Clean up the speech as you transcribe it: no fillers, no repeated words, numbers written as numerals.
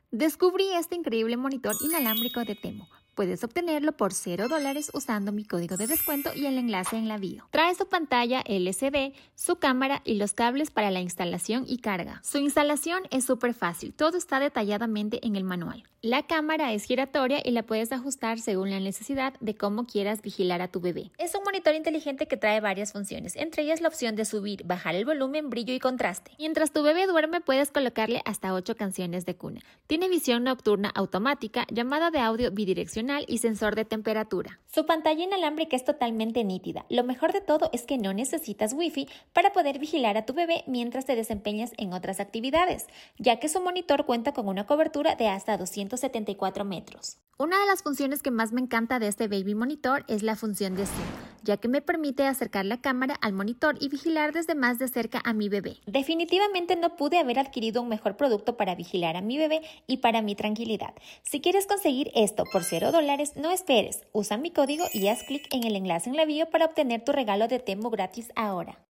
Descubrí este increíble monitor inalámbrico de Temu. Puedes obtenerlo por $0 usando mi código de descuento y el enlace en la bio. Trae su pantalla LCD, su cámara y los cables para la instalación y carga. Su instalación es súper fácil, todo está detalladamente en el manual. La cámara es giratoria y la puedes ajustar según la necesidad de cómo quieras vigilar a tu bebé. Es un monitor inteligente que trae varias funciones, entre ellas la opción de subir, bajar el volumen, brillo y contraste. Mientras tu bebé duerme puedes colocarle hasta 8 canciones de cuna. Tiene visión nocturna automática, llamada de audio bidireccional y sensor de temperatura. Su pantalla inalámbrica es totalmente nítida. Lo mejor de todo es que no necesitas Wi-Fi para poder vigilar a tu bebé mientras te desempeñas en otras actividades, ya que su monitor cuenta con una cobertura de hasta 274 metros. Una de las funciones que más me encanta de este Baby Monitor es la función de zoom, ya que me permite acercar la cámara al monitor y vigilar desde más de cerca a mi bebé. Definitivamente no pude haber adquirido un mejor producto para vigilar a mi bebé y para mi tranquilidad. Si quieres conseguir esto por $0, no esperes. Usa mi código y haz clic en el enlace en la bio para obtener tu regalo de Temu gratis ahora.